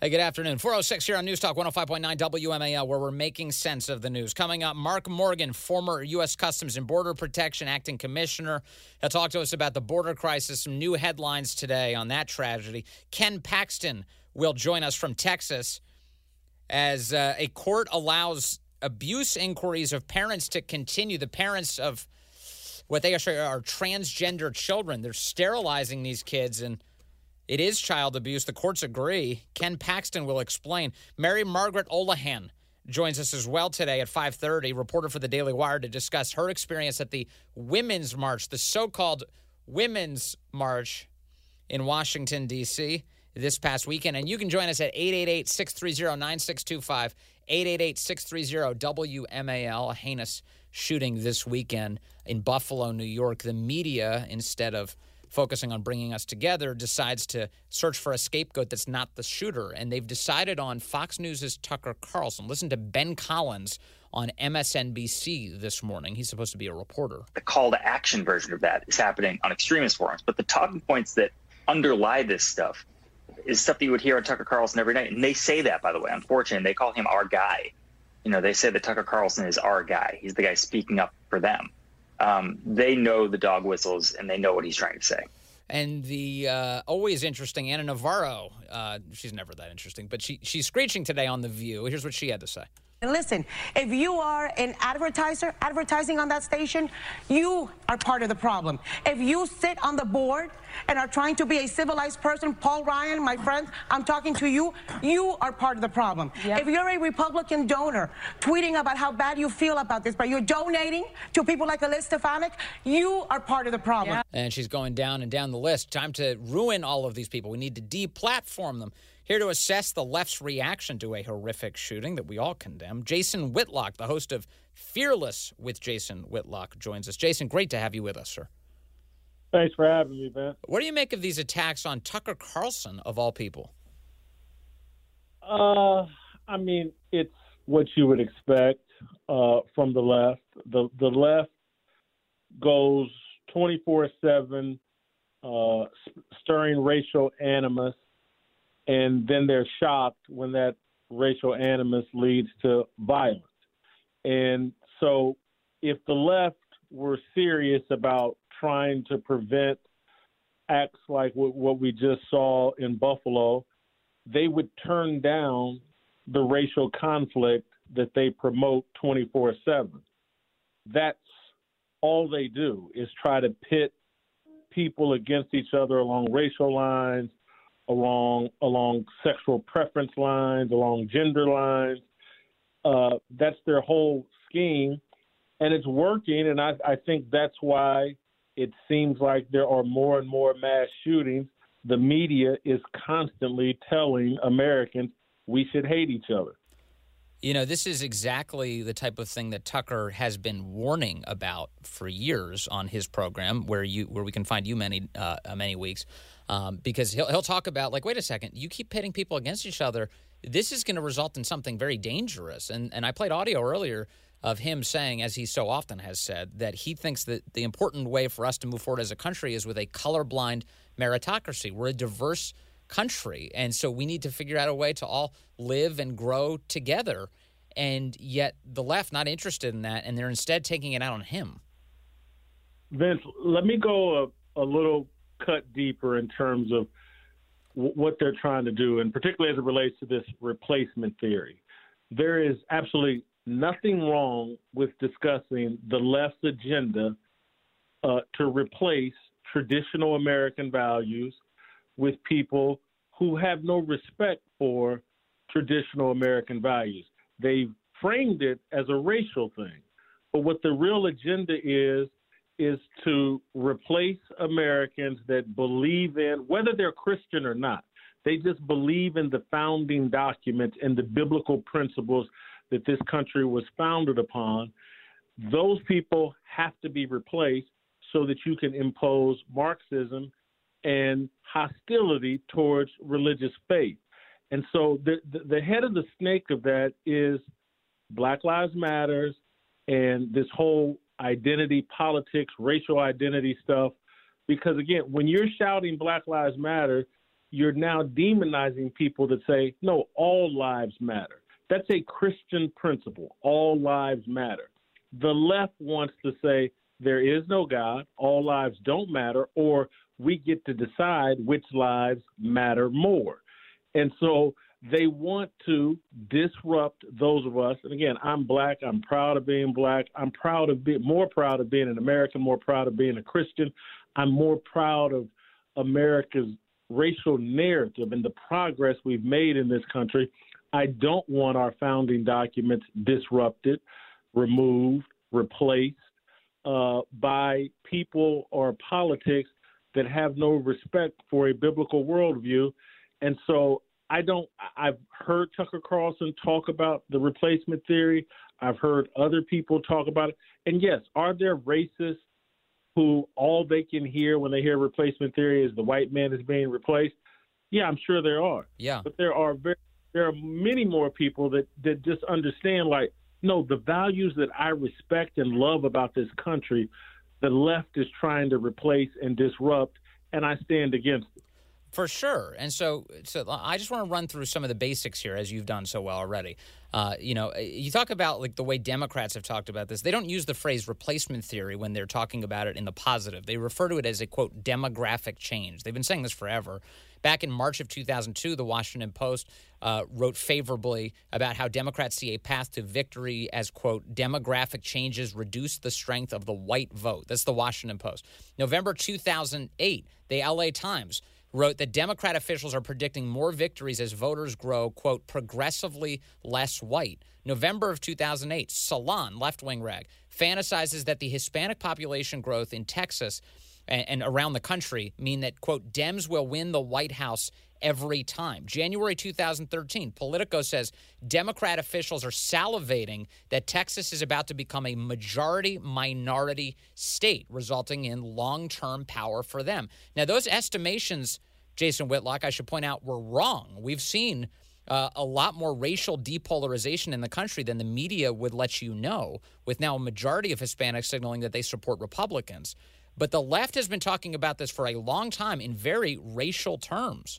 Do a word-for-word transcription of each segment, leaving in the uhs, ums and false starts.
Hey, good afternoon. four oh six here on News Talk one oh five point nine W M A L, where we're making sense of the news. Coming up, Mark Morgan, former U S Customs and Border Protection Acting Commissioner. He'll talk to us about the border crisis, some new headlines today on that tragedy. Ken Paxton will join us from Texas as uh, a court allows abuse inquiries of parents to continue. The parents of what they are, are transgender children. They're sterilizing these kids, and it is child abuse. The courts agree. Ken Paxton will explain. Mary Margaret Olahan joins us as well today at five thirty, reporter for the Daily Wire, to discuss her experience at the Women's March, the so-called Women's March in Washington, D C this past weekend. And you can join us at eight eight eight, six three zero, nine six two five, eight eight eight, six three zero, W M A L, a heinous shooting this weekend in Buffalo, New York. The media, instead of focusing on bringing us together, decides to search for a scapegoat that's not the shooter. And they've decided on Fox News' Tucker Carlson. Listen to Ben Collins on M S N B C this morning. He's supposed to be a reporter. The call to action version of that is happening on extremist forums. But the talking points that underlie this stuff is stuff that you would hear on Tucker Carlson every night. And they say that, by the way, unfortunately. They call him our guy. You know, they say that Tucker Carlson is our guy. He's the guy speaking up for them. Um, they know the dog whistles, and they know what he's trying to say. And the uh, always interesting Anna Navarro, uh, she's never that interesting, but she she's screeching today on The View. Here's what she had to say. And listen, if you are an advertiser, advertising on that station, you are part of the problem. If you sit on the board and are trying to be a civilized person, Paul Ryan, my friend, I'm talking to you, you are part of the problem. Yep. If you're a Republican donor tweeting about how bad you feel about this, but you're donating to people like Elise Stefanik, you are part of the problem. Yep. And she's going down and down the list. Time to ruin all of these people. We need to deplatform them. Here to assess the left's reaction to a horrific shooting that we all condemn, Jason Whitlock, the host of Fearless with Jason Whitlock, joins us. Jason, great to have you with us, sir. Thanks for having me, Ben. What do you make of these attacks on Tucker Carlson, of all people? Uh, I mean, it's what you would expect uh, from the left. The the left goes twenty-four seven uh, stirring racial animus, and then they're shocked when that racial animus leads to violence. And so if the left were serious about trying to prevent acts like what, what we just saw in Buffalo, they would turn down the racial conflict that they promote twenty-four seven. That's all they do, is try to pit people against each other along racial lines, along along sexual preference lines, along gender lines. Uh, that's their whole scheme, and it's working, and I, I think that's why it seems like there are more and more mass shootings. The media is constantly telling Americans we should hate each other. You know, this is exactly the type of thing that Tucker has been warning about for years on his program, where you where we can find you many uh, many weeks, um, because he'll he'll talk about, like, wait a second, you keep pitting people against each other. This is going to result in something very dangerous. And and I played audio earlier of him saying, as he so often has said, that he thinks that the important way for us to move forward as a country is with a colorblind meritocracy. We're a diverse country, and so we need to figure out a way to all live and grow together. And yet the left not interested in that, and they're instead taking it out on him. Vince, let me go a, a little cut deeper in terms of w- what they're trying to do, and particularly as it relates to this replacement theory. There is absolutely nothing wrong with discussing the left's agenda uh, to replace traditional American values with people who have no respect for traditional American values. They've framed it as a racial thing. But what the real agenda is, is to replace Americans that believe in, whether they're Christian or not, they just believe in the founding documents and the biblical principles that this country was founded upon. Those people have to be replaced so that you can impose Marxism and hostility towards religious faith. And so the, the, the head of the snake of that is Black Lives Matters and this whole identity politics, racial identity stuff. Because, again, when you're shouting Black Lives Matter, you're now demonizing people that say, no, all lives matter. That's a Christian principle. All lives matter. The left wants to say there is no God, all lives don't matter, or we get to decide which lives matter more. And so they want to disrupt those of us. And again, I'm black. I'm proud of being black. I'm proud of being more proud of being an American, more proud of being a Christian. I'm more proud of America's racial narrative and the progress we've made in this country. I don't want our founding documents disrupted, removed, replaced uh, by people or politics that have no respect for a biblical worldview. And so I don't, I've heard Tucker Carlson talk about the replacement theory. I've heard other people talk about it. And yes, are there racists who all they can hear when they hear replacement theory is the white man is being replaced? Yeah, I'm sure there are. Yeah. But there are very, there are many more people that, that just understand, like, no, the values that I respect and love about this country, the left is trying to replace and disrupt, and I stand against it. For sure. And so so I just want to run through some of the basics here, as you've done so well already. Uh, you know, you talk about like the way Democrats have talked about this. They don't use the phrase replacement theory when they're talking about it in the positive. They refer to it as a, quote, demographic change. They've been saying this forever. Back in March of two thousand two, the Washington Post uh, wrote favorably about how Democrats see a path to victory as, quote, demographic changes reduce the strength of the white vote. That's the Washington Post. November two thousand eight, the L A Times wrote that Democrat officials are predicting more victories as voters grow, quote, progressively less white. November of two thousand eight, Salon, left-wing rag, fantasizes that the Hispanic population growth in Texas and, and around the country mean that, quote, Dems will win the White House every time. January two thousand thirteen, Politico says Democrat officials are salivating that Texas is about to become a majority-minority state, resulting in long-term power for them. Now, those estimations, Jason Whitlock, I should point out, were wrong. We've seen uh, a lot more racial depolarization in the country than the media would let you know, with now a majority of Hispanics signaling that they support Republicans. But the left has been talking about this for a long time in very racial terms.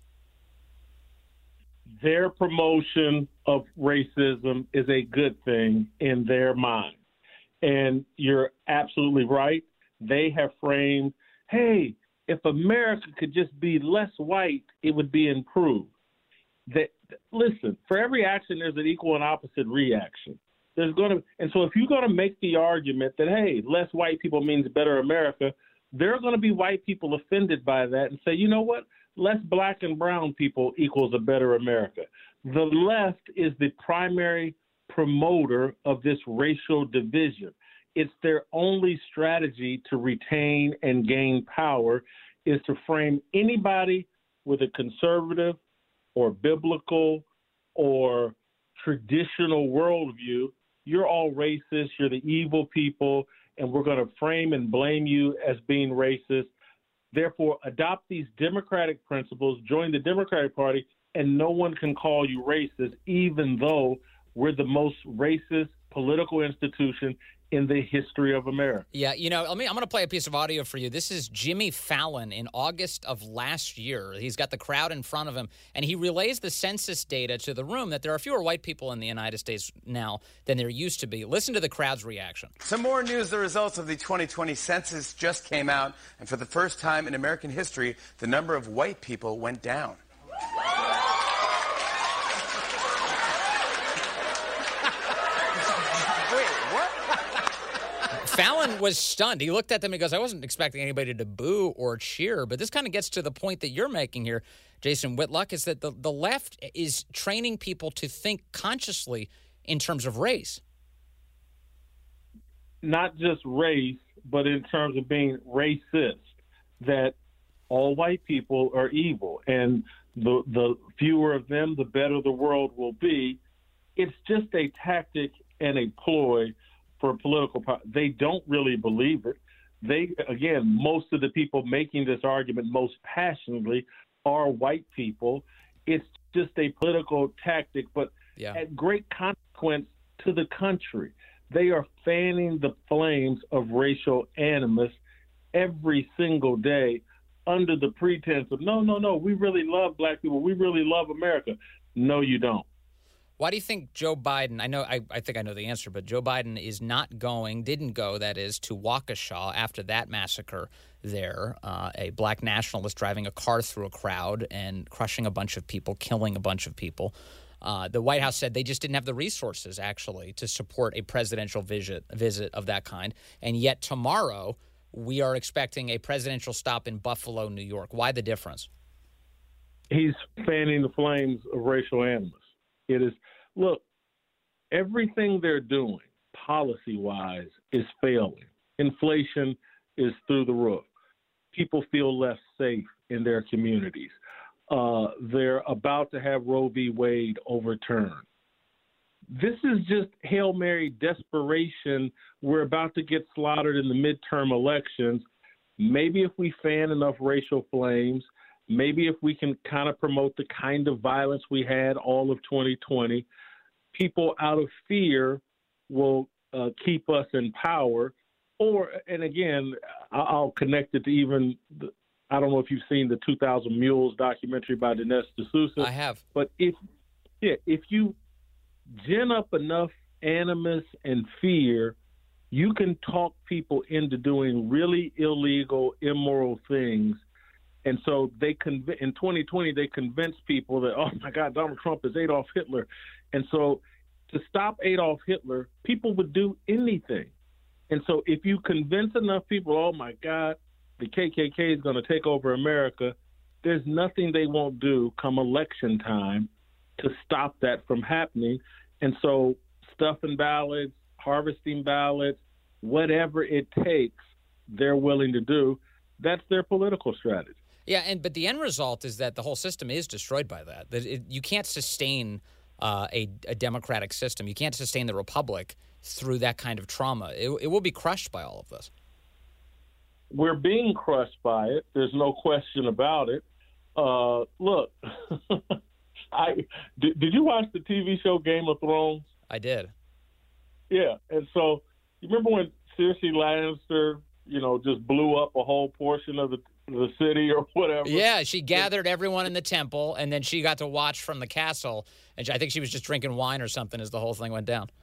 Their promotion of racism is a good thing in their mind. And you're absolutely right. They have framed, hey, if America could just be less white, it would be improved. That, listen, for every action, there's an equal and opposite reaction. There's going to, and so if you're going to make the argument that, hey, less white people means better America, there are going to be white people offended by that and say, you know what? Less black and brown people equals a better America. The left is the primary promoter of this racial division. It's their only strategy to retain and gain power is to frame anybody with a conservative or biblical or traditional worldview. You're all racist. You're the evil people, and we're going to frame and blame you as being racist. Therefore, adopt these democratic principles, join the Democratic Party, and no one can call you racist, even though we're the most racist political institution in the history of America. Yeah, you know, let me, I'm going to play a piece of audio for you. This is Jimmy Fallon in August of last year. He's got the crowd in front of him, and he relays the census data to the room that there are fewer white people in the United States now than there used to be. Listen to the crowd's reaction. Some more news. The results of the twenty twenty census just came out, and for the first time in American history, the number of white people went down. Fallon was stunned. He looked at them and goes, I wasn't expecting anybody to boo or cheer, but this kind of gets to the point that you're making here, Jason Whitlock, is that the, the left is training people to think consciously in terms of race. Not just race, but in terms of being racist, that all white people are evil, and the, the fewer of them, the better the world will be. It's just a tactic and a ploy for political power. They don't really believe it. They, again, most of the people making this argument most passionately are white people. It's just a political tactic, but yeah. at great consequence to the country. They are fanning the flames of racial animus every single day under the pretense of, no, no, no, we really love black people. We really love America. No, you don't. Why do you think Joe Biden, I know, I, I think I know the answer, but Joe Biden is not going, didn't go, that is, to Waukesha after that massacre there, uh, a black nationalist driving a car through a crowd and crushing a bunch of people, killing a bunch of people. Uh, the White House said they just didn't have the resources, actually, to support a presidential visit, visit of that kind. And yet tomorrow we are expecting a presidential stop in Buffalo, New York. Why the difference? He's fanning the flames of racial animus. It is, look, everything they're doing policy-wise is failing. Inflation is through the roof. People feel less safe in their communities. Uh, they're about to have Roe v. Wade overturned. This is just Hail Mary desperation. We're about to get slaughtered in the midterm elections. Maybe if we fan enough racial flames, maybe if we can kind of promote the kind of violence we had all of twenty twenty, people out of fear will uh, keep us in power. Or, and again, I'll connect it to even, the, I don't know if you've seen the two thousand Mules documentary by Dinesh D'Souza. I have. But if, yeah, if you gin up enough animus and fear, you can talk people into doing really illegal, immoral things. And so they conv- in twenty twenty, they convinced people that, oh, my God, Donald Trump is Adolf Hitler. And so to stop Adolf Hitler, people would do anything. And so if you convince enough people, oh, my God, the K K K is going to take over America, there's nothing they won't do come election time to stop that from happening. And so stuffing ballots, harvesting ballots, whatever it takes, they're willing to do. That's their political strategy. Yeah, and but the end result is that the whole system is destroyed by that. That it, you can't sustain uh, a, a democratic system. You can't sustain the republic through that kind of trauma. It, it will be crushed by all of this. We're being crushed by it. There's no question about it. Uh, look, I did, did you watch the T V show Game of Thrones? I did. Yeah, and so you remember when Cersei Lannister, you know, just blew up a whole portion of the the city or whatever? Yeah, she gathered everyone in the temple, and then she got to watch from the castle, and I think she was just drinking wine or something as the whole thing went down.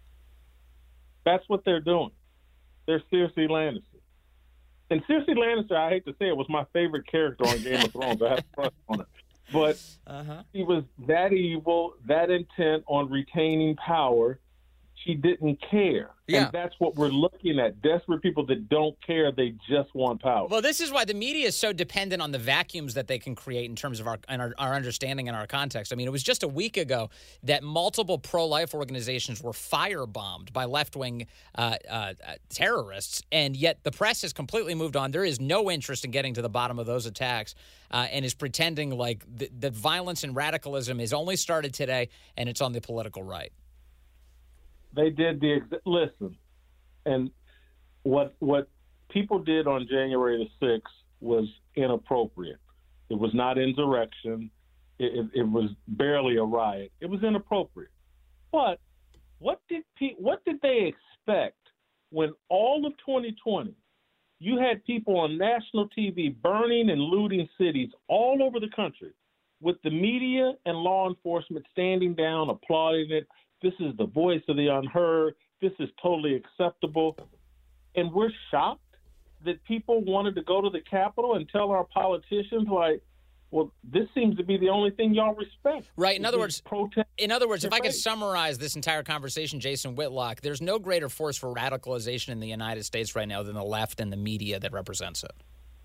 That's what they're doing. They're Cersei Lannister. And Cersei Lannister, I hate to say it, was my favorite character on Game of Thrones. I have to trust on it. But uh-huh. She was that evil, that intent on retaining power, she didn't care. Yeah. And that's what we're looking at. Desperate people that don't care, they just want power. Well, this is why the media is so dependent on the vacuums that they can create in terms of our, our, our understanding and our context. I mean, it was just a week ago that multiple pro-life organizations were firebombed by left-wing uh, uh, terrorists, and yet the press has completely moved on. There is no interest in getting to the bottom of those attacks uh, and is pretending like the, the violence and radicalism is only started today and it's on the political right. They did the listen, and what what people did on January the sixth was inappropriate. It was not insurrection. It, it, it was barely a riot. It was inappropriate. But what did pe- what did they expect when all of twenty twenty you had people on national T V burning and looting cities all over the country, with the media and law enforcement standing down, applauding it? This is the voice of the unheard. This is totally acceptable. And we're shocked that people wanted to go to the Capitol and tell our politicians, like, well, this seems to be the only thing y'all respect. Right. In other words, protest. In other words, if I could summarize this entire conversation, Jason Whitlock, there's no greater force for radicalization in the United States right now than the left and the media that represents it.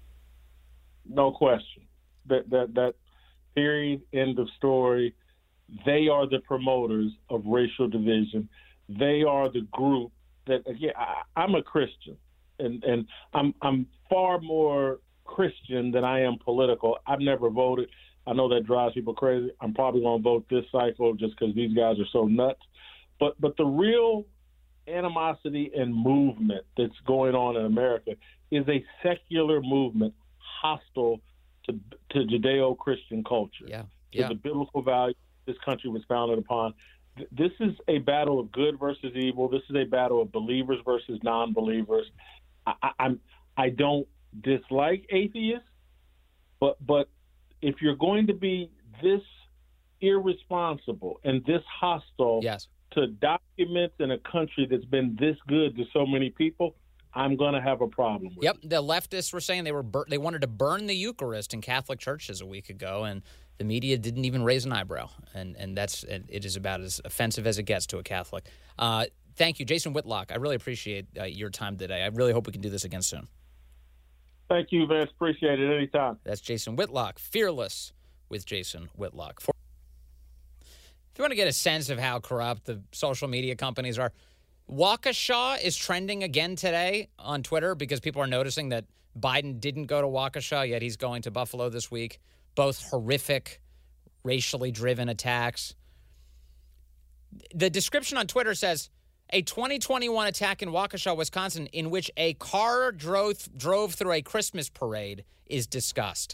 No question. That that that period, end of story. They are the promoters of racial division. They are the group that, again, I, I'm a Christian, and, and I'm I'm far more Christian than I am political. I've never voted. I know that drives people crazy. I'm probably going to vote this cycle just because these guys are so nuts. But but the real animosity and movement that's going on in America is a secular movement hostile to to Judeo-Christian culture, yeah, to yeah. the biblical values this country was founded upon. This is a battle of good versus evil. This is a battle of believers versus non-believers. I, I, I'm I don't dislike atheists. But but if you're going to be this irresponsible and this hostile yes. to documents in a country that's been this good to so many people, I'm going to have a problem with Yep, it. the leftists were saying they were bur- they wanted to burn the Eucharist in Catholic churches a week ago, and the media didn't even raise an eyebrow, and and that's it is about as offensive as it gets to a Catholic. Uh, thank you, Jason Whitlock. I really appreciate uh, your time today. I really hope we can do this again soon. Thank you, Vince. Appreciate it anytime. That's Jason Whitlock, Fearless with Jason Whitlock. For- if you want to get a sense of how corrupt the social media companies are, Waukesha is trending again today on Twitter because people are noticing that Biden didn't go to Waukesha, yet he's going to Buffalo this week. Both horrific, racially driven attacks. The description on Twitter says, a twenty twenty-one attack in Waukesha, Wisconsin, in which a car drove, drove through a Christmas parade is discussed.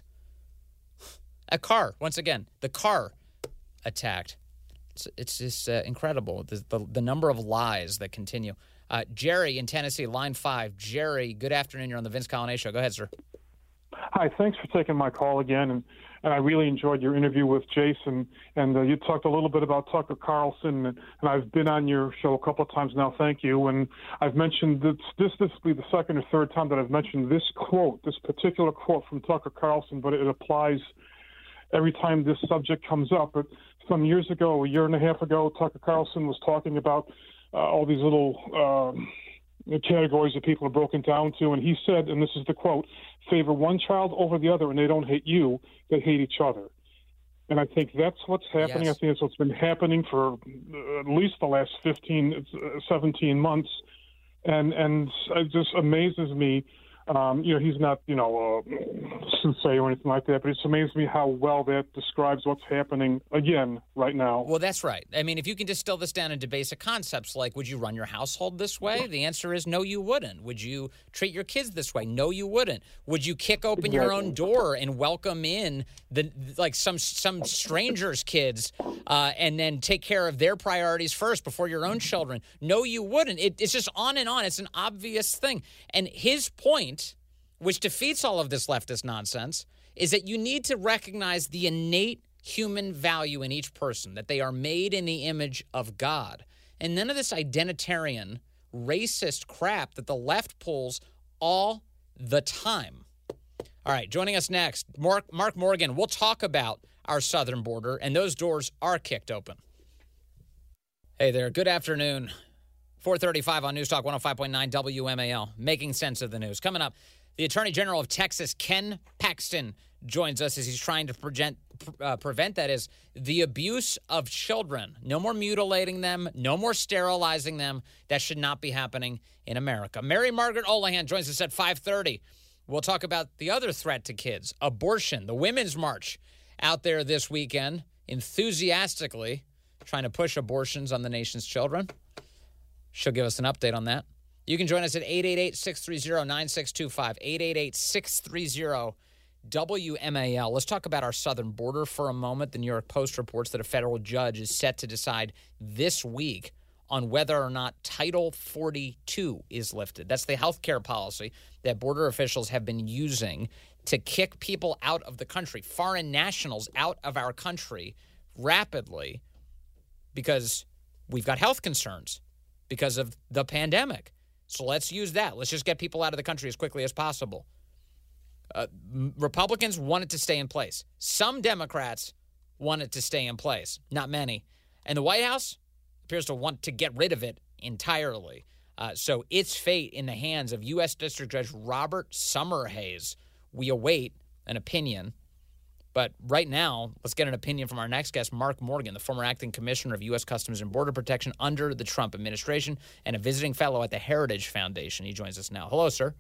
A car, once again, the car attacked. It's, it's just uh, incredible, the, the, the number of lies that continue. Uh, Jerry in Tennessee, line five. Jerry, good afternoon. You're on the Vince Colonnese Show. Go ahead, sir. Hi, thanks for taking my call again, and, and I really enjoyed your interview with Jason, and uh, you talked a little bit about Tucker Carlson, and, and I've been on your show a couple of times now, thank you, and I've mentioned this, this, this will be the second or third time that I've mentioned this quote, this particular quote from Tucker Carlson, but it applies every time this subject comes up. But some years ago, a year and a half ago, Tucker Carlson was talking about uh, all these little um, categories that people are broken down to, and he said, and this is the quote, favor one child over the other and they don't hate you, they hate each other. And I think that's what's happening. Yes. I think that's what's been happening for uh, at least the last fifteen, seventeen months. And and it just amazes me. Um, you know, he's not, you know, uh, soothsayer or anything like that, but it's amazed me how well that describes what's happening again right now. Well, that's right. I mean, if you can distill this down into basic concepts like, would you run your household this way? The answer is no, you wouldn't. Would you treat your kids this way? No, you wouldn't. Would you kick open your own door and welcome in the like some some strangers' kids uh, and then take care of their priorities first before your own children? No, you wouldn't. It, it's just on and on. It's an obvious thing. And his point, which defeats all of this leftist nonsense, is that you need to recognize the innate human value in each person, that they are made in the image of God. And none of this identitarian, racist crap that the left pulls all the time. All right, joining us next, Mark, Mark Morgan. We'll talk about our southern border, and those doors are kicked open. Hey there, good afternoon. four thirty-five on News Talk one oh five point nine W M A L, making sense of the news. Coming up, the Attorney General of Texas, Ken Paxton, joins us as he's trying to prevent, uh, prevent, that is, the abuse of children. No more mutilating them. No more sterilizing them. That should not be happening in America. Mary Margaret Olahan joins us at five thirty. We'll talk about the other threat to kids, abortion, the Women's March out there this weekend, enthusiastically trying to push abortions on the nation's children. She'll give us an update on that. You can join us at eight eight eight, six three zero, nine six two five, eight eight eight, six three zero, W M A L. Let's talk about our southern border for a moment. The New York Post reports that a federal judge is set to decide this week on whether or not Title forty-two is lifted. That's the health care policy that border officials have been using to kick people out of the country, foreign nationals out of our country rapidly because we've got health concerns because of the pandemic. So let's use that. Let's just get people out of the country as quickly as possible. Uh, Republicans want it to stay in place. Some Democrats want it to stay in place. Not many. And the White House appears to want to get rid of it entirely. Uh, so its fate in the hands of U S District Judge Robert Summerhays. We await an opinion. But right now, let's get an opinion from our next guest, Mark Morgan, the former acting commissioner of U S Customs and Border Protection under the Trump administration and a visiting fellow at the Heritage Foundation. He joins us now. Hello, sir.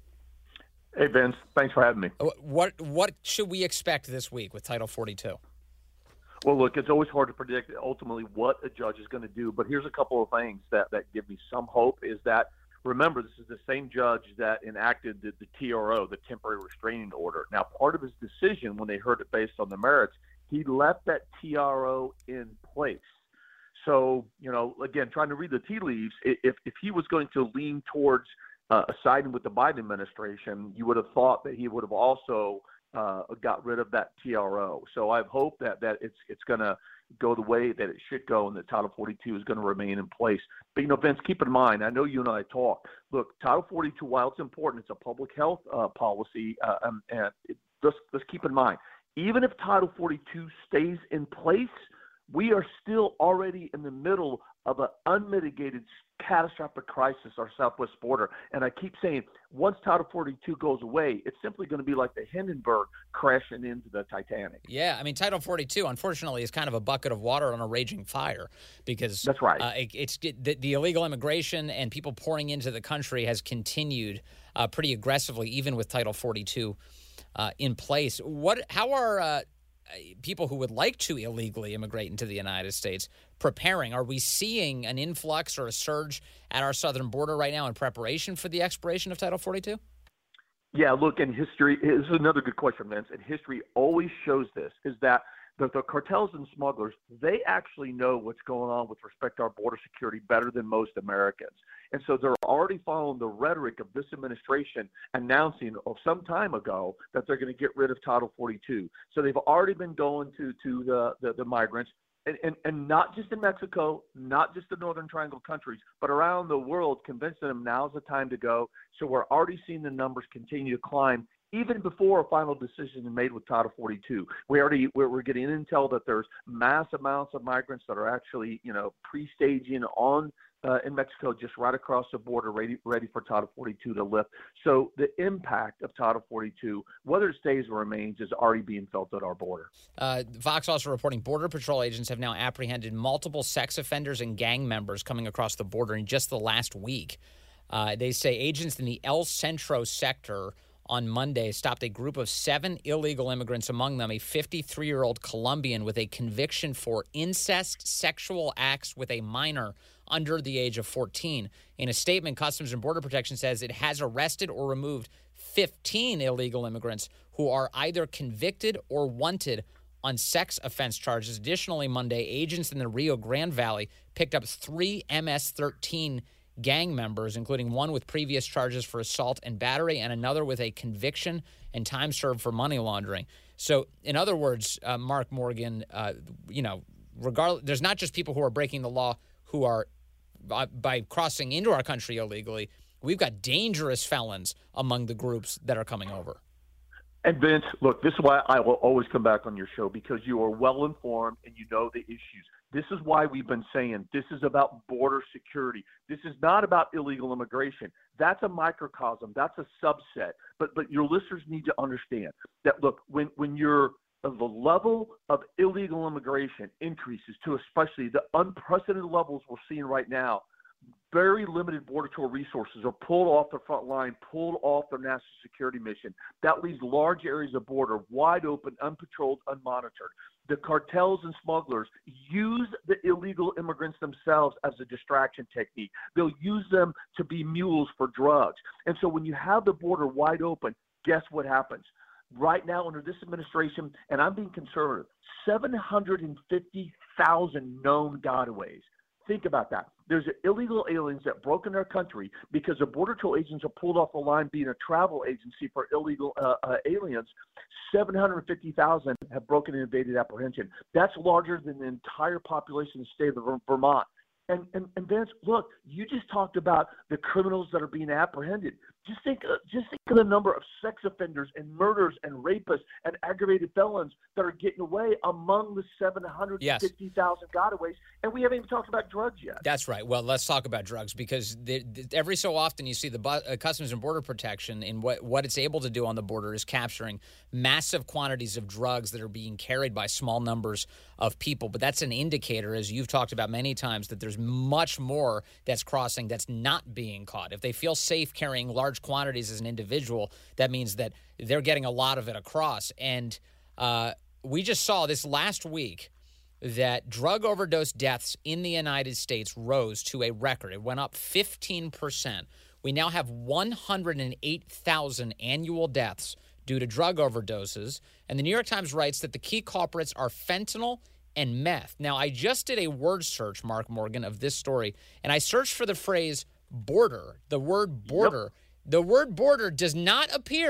Hey, Vince. Thanks for having me. What what should we expect this week with Title forty-two? Well, look, it's always hard to predict ultimately what a judge is going to do, but here's a couple of things that, that give me some hope is that, remember, this is the same judge that enacted the, the T R O, the temporary restraining order. Now, part of his decision when they heard it based on the merits, he left that T R O in place. So, you know, again, trying to read the tea leaves, if, if he was going to lean towards uh, siding with the Biden administration, you would have thought that he would have also uh, got rid of that T R O. So I hope that, that it's it's going to go the way that it should go and that Title forty-two is going to remain in place. But, you know, Vince, keep in mind, I know you and I talk. Look, Title forty-two, while it's important, it's a public health uh, policy, uh, um, and it, just, just keep in mind, even if Title forty-two stays in place, we are still already in the middle of an unmitigated catastrophic crisis, our southwest border. And I keep saying, once Title forty-two goes away, it's simply going to be like the Hindenburg crashing into the Titanic. Yeah, I mean, Title forty-two, unfortunately, is kind of a bucket of water on a raging fire because that's right. Uh, it, it's it, the, the illegal immigration and people pouring into the country has continued uh, pretty aggressively, even with Title forty-two uh, in place. What? How are uh, people who would like to illegally immigrate into the United States preparing? Are we seeing an influx or a surge at our southern border right now in preparation for the expiration of Title forty-two? Yeah, look, in history, this is another good question, Vince, and history always shows this, is that the, the cartels and smugglers, they actually know what's going on with respect to our border security better than most Americans. And so they're already following the rhetoric of this administration announcing oh, some time ago that they're going to get rid of Title forty-two. So they've already been going to, to the, the, the migrants, and, and, and not just in Mexico, not just the Northern Triangle countries, but around the world, convincing them now's the time to go. So we're already seeing the numbers continue to climb, even before a final decision is made with Title forty-two. We already, we're, we're getting intel that there's mass amounts of migrants that are actually, you know, pre-staging on uh, in Mexico, just right across the border, ready, ready for Title forty-two to lift. So the impact of Title forty-two, whether it stays or remains, is already being felt at our border. Uh, Vox also reporting Border Patrol agents have now apprehended multiple sex offenders and gang members coming across the border in just the last week. Uh, they say agents in the El Centro sector on Monday stopped a group of seven illegal immigrants, among them a fifty-three-year-old Colombian with a conviction for incest sexual acts with a minor under the age of fourteen. In a statement, Customs and Border Protection says it has arrested or removed fifteen illegal immigrants who are either convicted or wanted on sex offense charges. Additionally, Monday, agents in the Rio Grande Valley picked up three M S thirteen gang members, including one with previous charges for assault and battery and another with a conviction and time served for money laundering. So, in other words, uh, Mark Morgan, uh, you know, regardless, there's not just people who are breaking the law who are, uh, by crossing into our country illegally, we've got dangerous felons among the groups that are coming over. And Vince, look, this is why I will always come back on your show, because you are well informed and you know the issues. This is why we've been saying this is about border security. This is not about illegal immigration. That's a microcosm. That's a subset. But but your listeners need to understand that, look, when, when you're the level of illegal immigration increases to especially the unprecedented levels we're seeing right now, very limited Border Patrol resources are pulled off the front line, pulled off their national security mission. That leaves large areas of border wide open, unpatrolled, unmonitored. The cartels and smugglers use the illegal immigrants themselves as a distraction technique. They'll use them to be mules for drugs. And so when you have the border wide open, guess what happens? Right now, under this administration, and I'm being conservative, seven hundred fifty thousand known gotaways. Think about that. There's illegal aliens that broke in our country because the Border Patrol agents are pulled off the line being a travel agency for illegal uh, uh, aliens. seven hundred fifty thousand have broken and evaded apprehension. That's larger than the entire population of the state of Vermont. And, and, and Vince, look, you just talked about the criminals that are being apprehended. Just think, uh, just think of the number of sex offenders and murders and rapists and aggravated felons that are getting away among the seven hundred fifty thousand yes. gotaways, and we haven't even talked about drugs yet. That's right. Well, let's talk about drugs, because the, the, every so often you see the uh, Customs and Border Protection, and what, what it's able to do on the border is capturing massive quantities of drugs that are being carried by small numbers of people. But that's an indicator, as you've talked about many times, that there's much more that's crossing that's not being caught. If they feel safe carrying large quantities as an individual, that means that they're getting a lot of it across. And uh, we just saw this last week that drug overdose deaths in the United States rose to a record. It went up fifteen percent. We now have one hundred eight thousand annual deaths due to drug overdoses. And the New York Times writes that the key culprits are fentanyl and meth. Now, I just did a word search, Mark Morgan, of this story, and I searched for the phrase border, the word border. Yep. The word border does not appear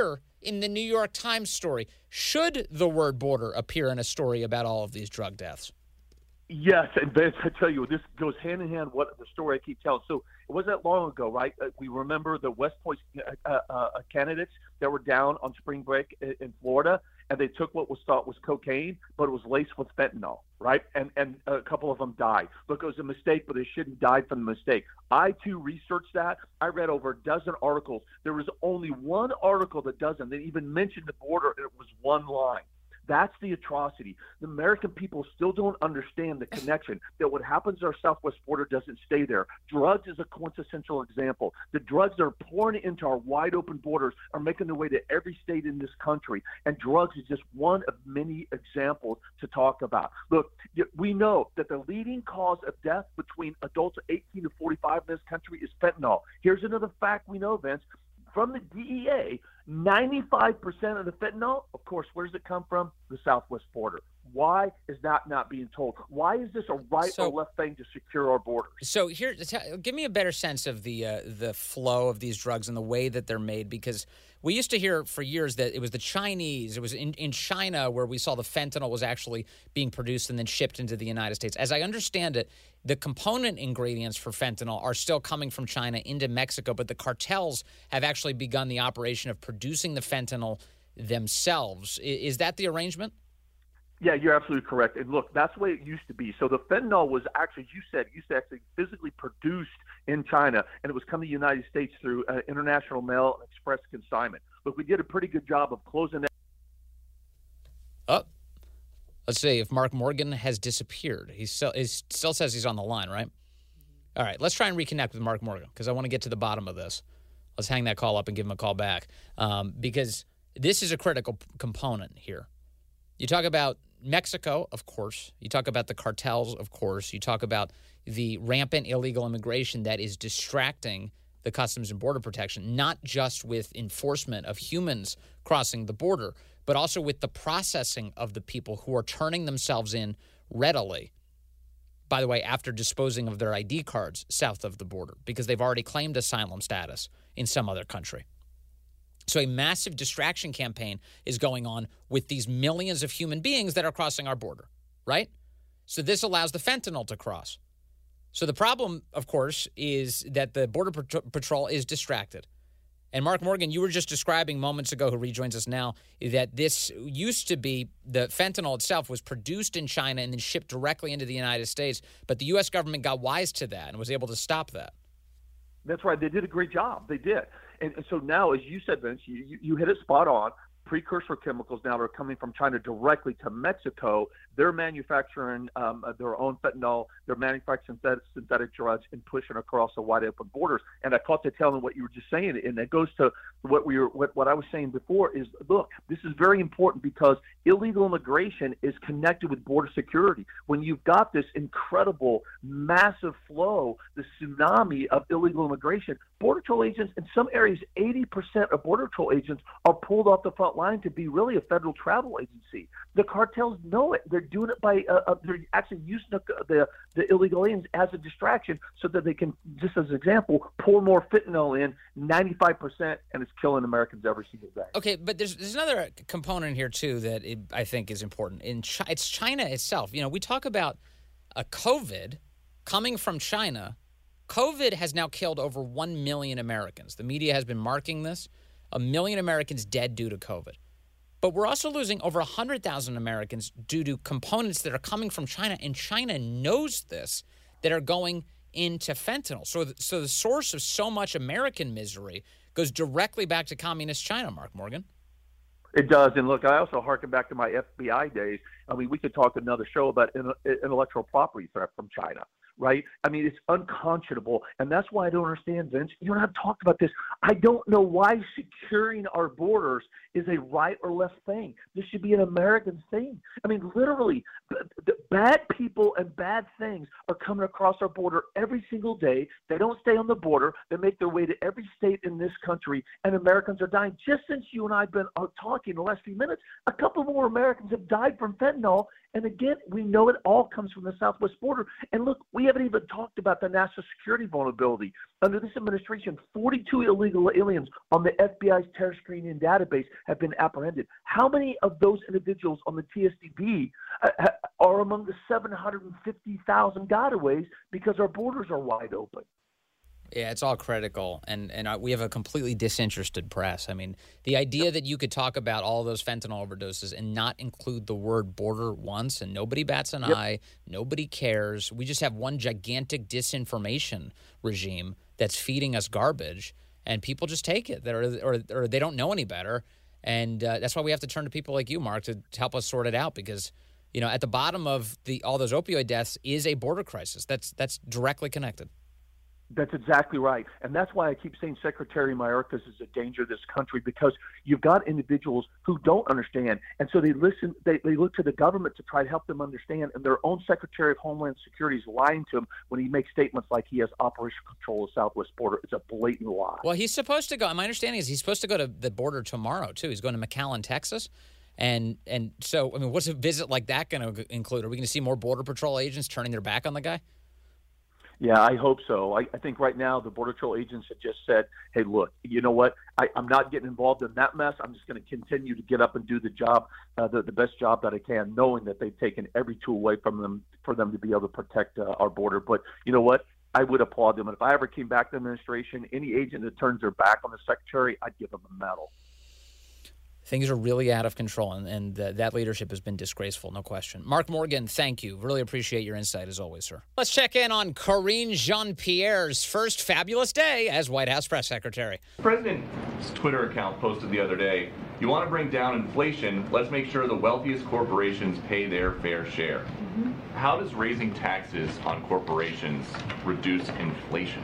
in the New York Times story. Should the word border appear in a story about all of these drug deaths? Yes, and Vince, I tell you, this goes hand in hand with the story I keep telling. So it wasn't that long ago, right? Uh, we remember the West Point uh, uh, candidates that were down on spring break in, in Florida, and they took what was thought was cocaine, but it was laced with fentanyl, right? And and a couple of them died. Look, it was a mistake, but they shouldn't die from the mistake. I, too, researched that. I read over a dozen articles. There was only one article that doesn't. They even mentioned the border, and it was one line. That's the atrocity. The American people still don't understand the connection that what happens at our southwest border doesn't stay there. Drugs is a quintessential example. The drugs that are pouring into our wide open borders are making their way to every state in this country. And drugs is just one of many examples to talk about. Look, we know that the leading cause of death between adults eighteen to forty-five in this country is fentanyl. Here's another fact we know, Vince. From the D E A, ninety-five percent of the fentanyl, of course, where does it come from? The southwest border. Why is that not being told? Why is this a right so, or left thing to secure our borders? So here, t- give me a better sense of the uh, the flow of these drugs and the way that they're made, because we used to hear for years that it was the Chinese, it was in, in China where we saw the fentanyl was actually being produced and then shipped into the United States. As I understand it, the component ingredients for fentanyl are still coming from China into Mexico, but the cartels have actually begun the operation of producing the fentanyl themselves. I- is that the arrangement? Yeah, you're absolutely correct. And look, that's the way it used to be. So the fentanyl was actually, you said, used to actually physically produced in China, and it was coming to the United States through uh, international mail and express consignment. Look, we did a pretty good job of closing that. Oh, let's see if Mark Morgan has disappeared. He still, he still says he's on the line, right? All right, let's try and reconnect with Mark Morgan because I want to get to the bottom of this. Let's hang that call up and give him a call back um, because this is a critical p- component here. You talk about Mexico, of course. You talk about the cartels, of course. You talk about the rampant illegal immigration that is distracting the Customs and Border Protection, not just with enforcement of humans crossing the border, but also with the processing of the people who are turning themselves in readily, by the way, after disposing of their I D cards south of the border, because they've already claimed asylum status in some other country. So a massive distraction campaign is going on with these millions of human beings that are crossing our border, right? So this allows the fentanyl to cross. So the problem, of course, is that the Border Patrol is distracted. And Mark Morgan, you were just describing moments ago, who rejoins us now, that this used to be, the fentanyl itself was produced in China and then shipped directly into the United States. But the U S government got wise to that and was able to stop that. That's right. They did a great job. They did. And, and so now, as you said, Vince, you, you, you hit it spot on. Precursor chemicals now are coming from China directly to Mexico. They're manufacturing um, their own fentanyl. They're manufacturing synthetic, synthetic drugs and pushing across the wide open borders. And I caught the tail on what you were just saying, and it goes to what we were, what, what I was saying before. Is look, this is very important because illegal immigration is connected with border security. When you've got this incredible, massive flow, the tsunami of illegal immigration, Border Patrol agents in some areas, eighty percent of Border Patrol agents are pulled off the front line to be really a federal travel agency. The cartels know it. They're doing it by uh, uh, they're actually using the, the the illegal aliens as a distraction so that they can, just as an example, pour more fentanyl in ninety-five percent, and it's killing Americans every single day. Okay, but there's there's another component here too that it, I think is important. In Chi- it's China itself. You know, we talk about a COVID coming from China. COVID has now killed over one million Americans. The media has been marking this. A million Americans dead due to COVID. But we're also losing over one hundred thousand Americans due to components that are coming from China, and China knows this, that are going into fentanyl. So, so the source of so much American misery goes directly back to communist China, Mark Morgan. It does. And look, I also harken back to my F B I days. I mean, we could talk another show about intellectual property threat from China. Right? I mean, it's unconscionable. And that's why I don't understand, Vince. You and I have talked about this. I don't know why securing our borders is a right or left thing. This should be an American thing. I mean, literally, b- b- bad people and bad things are coming across our border every single day. They don't stay on the border. They make their way to every state in this country, and Americans are dying. Just since you and I have been uh, talking in the last few minutes, a couple more Americans have died from fentanyl. And again, we know it all comes from the southwest border. And look, we haven't even talked about the national security vulnerability. Under this administration, forty-two illegal aliens on the F B I's terror screening database have been apprehended. How many of those individuals on the T S D B uh, are among the seven hundred fifty thousand gotaways because our borders are wide open? Yeah, it's all critical, and and we have a completely disinterested press. I mean, the idea that you could talk about all those fentanyl overdoses and not include the word border once, and nobody bats an yep. eye, nobody cares. We just have one gigantic disinformation regime that's feeding us garbage, and people just take it, or or, or they don't know any better, and uh, that's why we have to turn to people like you, Mark, to, to help us sort it out, because you know at the bottom of the all those opioid deaths is a border crisis. That's that's directly connected. That's exactly right. And that's why I keep saying Secretary Mayorkas is a danger to this country, because you've got individuals who don't understand. And so they listen, they, they look to the government to try to help them understand. And their own Secretary of Homeland Security is lying to them when he makes statements like he has operational control of the southwest border. It's a blatant lie. Well, he's supposed to go. My understanding is he's supposed to go to the border tomorrow, too. He's going to McAllen, Texas. And and so, I mean, what's a visit like that going to include? Are we going to see more Border Patrol agents turning their back on the guy? Yeah, I hope so. I, I think right now the Border Patrol agents have just said, hey, look, you know what? I, I'm not getting involved in that mess. I'm just going to continue to get up and do the job, uh, the, the best job that I can, knowing that they've taken every tool away from them for them to be able to protect uh, our border. But you know what? I would applaud them. And if I ever came back to the administration, any agent that turns their back on the secretary, I'd give them a medal. Things are really out of control, and, and uh, that leadership has been disgraceful, no question. Mark Morgan, thank you. Really appreciate your insight, as always, sir. Let's check in on Karine Jean-Pierre's first fabulous day as White House press secretary. The president's Twitter account posted the other day, you want to bring down inflation, let's make sure the wealthiest corporations pay their fair share. Mm-hmm. How does raising taxes on corporations reduce inflation?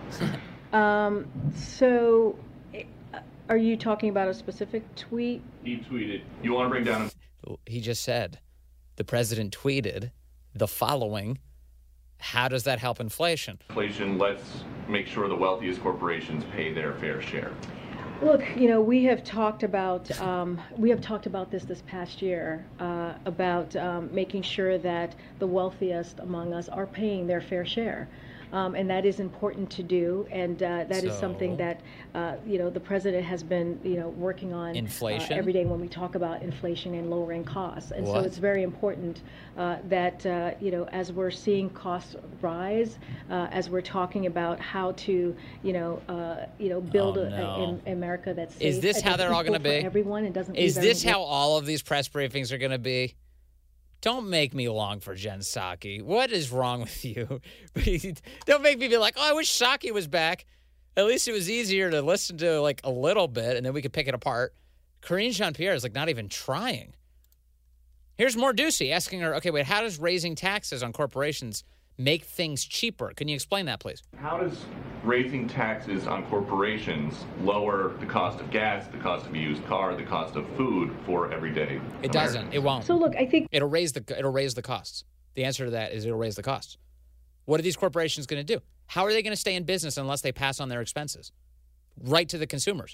um, so... Are you talking about a specific tweet? He tweeted, you want to bring down... He just said, the president tweeted the following, how does that help inflation? Inflation, let's make sure the wealthiest corporations pay their fair share. Look, you know, we have talked about, um, we have talked about this this past year, uh, about um, making sure that the wealthiest among us are paying their fair share. Um, and that is important to do, and uh, that so, is something that uh, you know the president has been you know working on inflation uh, every day when we talk about inflation and lowering costs. And what? so it's very important uh, that uh, you know as we're seeing costs rise, uh, as we're talking about how to you know uh, you know build oh, a, no. a, a America that's safe. Is this how they're all going to be? Everyone, and doesn't. Is this how all of these press briefings are going to be? Don't make me long for Jen Psaki. What is wrong with you? Don't make me be like, oh, I wish Psaki was back. At least it was easier to listen to like a little bit, and then we could pick it apart. Karine Jean-Pierre is like not even trying. Here's more Ducey asking her, okay, wait, how does raising taxes on corporations make things cheaper? Can you explain that, please? How does raising taxes on corporations lower the cost of gas, the cost of a used car, the cost of food for everyday It Americans? doesn't. It won't. So look, I think it'll raise the it'll raise the costs. The answer to that is it'll raise the costs. What are these corporations going to do? How are they going to stay in business unless they pass on their expenses right to the consumers?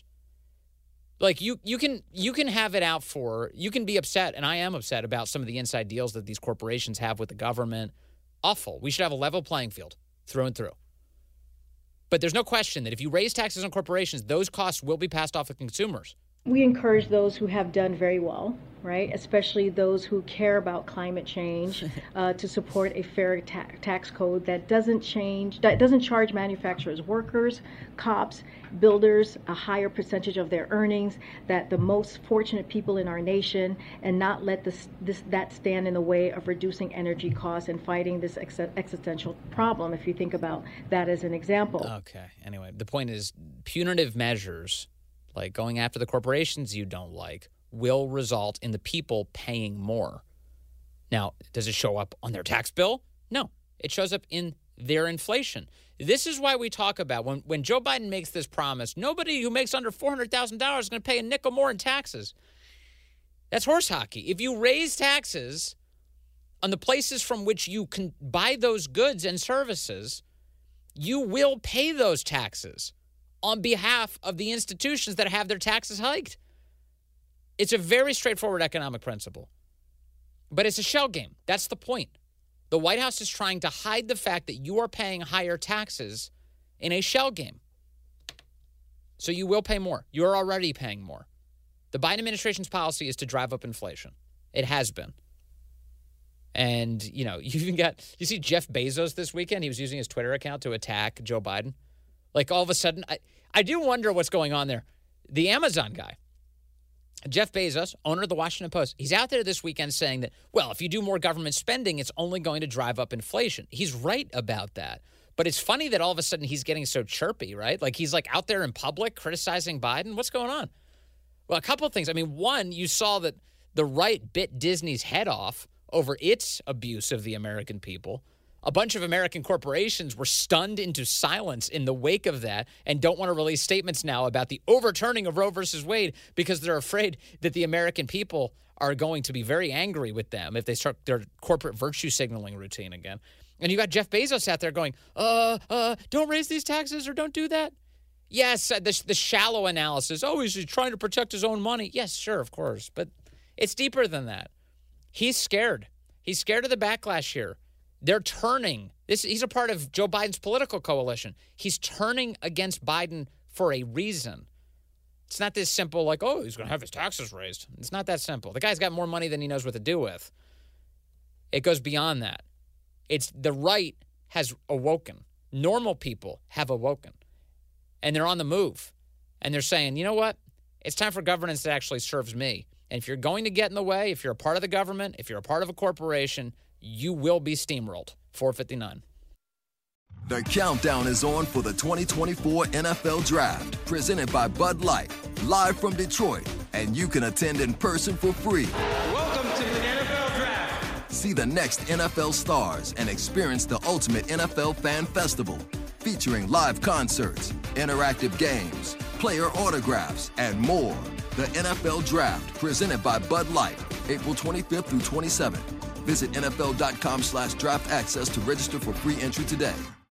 Like you you can you can have it out for you can be upset, and I am upset about some of the inside deals that these corporations have with the government. Awful. We should have a level playing field through and through. But there's no question that if you raise taxes on corporations, those costs will be passed off to consumers. We encourage those who have done very well, right? Especially those who care about climate change, uh, to support a fair ta- tax code that doesn't change, that doesn't charge manufacturers, workers, cops, builders a higher percentage of their earnings, that the most fortunate people in our nation, and not let this, this that stand in the way of reducing energy costs and fighting this ex- existential problem. If you think about that as an example. Okay. Anyway, the point is punitive measures, like going after the corporations you don't like, will result in the people paying more. Now, does it show up on their tax bill? No. It shows up in their inflation. This is why we talk about when, when Joe Biden makes this promise, nobody who makes under four hundred thousand dollars is going to pay a nickel more in taxes. That's horse hockey. If you raise taxes on the places from which you can buy those goods and services, you will pay those taxes on behalf of the institutions that have their taxes hiked. It's a very straightforward economic principle. But it's a shell game. That's the point. The White House is trying to hide the fact that you are paying higher taxes in a shell game. So you will pay more. You're already paying more. The Biden administration's policy is to drive up inflation. It has been. And, you know, you even got, you see Jeff Bezos this weekend, he was using his Twitter account to attack Joe Biden. Like all of a sudden, I, I do wonder what's going on there. The Amazon guy, Jeff Bezos, owner of the Washington Post, he's out there this weekend saying that, well, if you do more government spending, it's only going to drive up inflation. He's right about that. But it's funny that all of a sudden he's getting so chirpy, right? Like he's like out there in public criticizing Biden. What's going on? Well, a couple of things. I mean, one, you saw that the right bit Disney's head off over its abuse of the American people. A bunch of American corporations were stunned into silence in the wake of that and don't want to release statements now about the overturning of Roe versus Wade because they're afraid that the American people are going to be very angry with them if they start their corporate virtue signaling routine again. And you got Jeff Bezos out there going, uh, uh, don't raise these taxes or don't do that. Yes, the, the shallow analysis. Oh, he's trying to protect his own money. Yes, sure, of course. But it's deeper than that. He's scared. He's scared of the backlash here. They're turning. This, he's a part of Joe Biden's political coalition. He's turning against Biden for a reason. It's not this simple like, oh, he's going to have his taxes raised. It's not that simple. The guy's got more money than he knows what to do with. It goes beyond that. It's the right has awoken. Normal people have awoken. And they're on the move. And they're saying, you know what? It's time for governance that actually serves me. And if you're going to get in the way, if you're a part of the government, if you're a part of a corporation, you will be steamrolled. four fifty-nine. The countdown is on for the twenty twenty-four N F L Draft, presented by Bud Light, live from Detroit. And you can attend in person for free. Welcome to the N F L Draft. See the next N F L stars and experience the ultimate N F L fan festival, featuring live concerts, interactive games, player autographs, and more. The N F L Draft, presented by Bud Light, April twenty-fifth through twenty-seventh. Visit N F L dot com slash draft access to register for free entry today.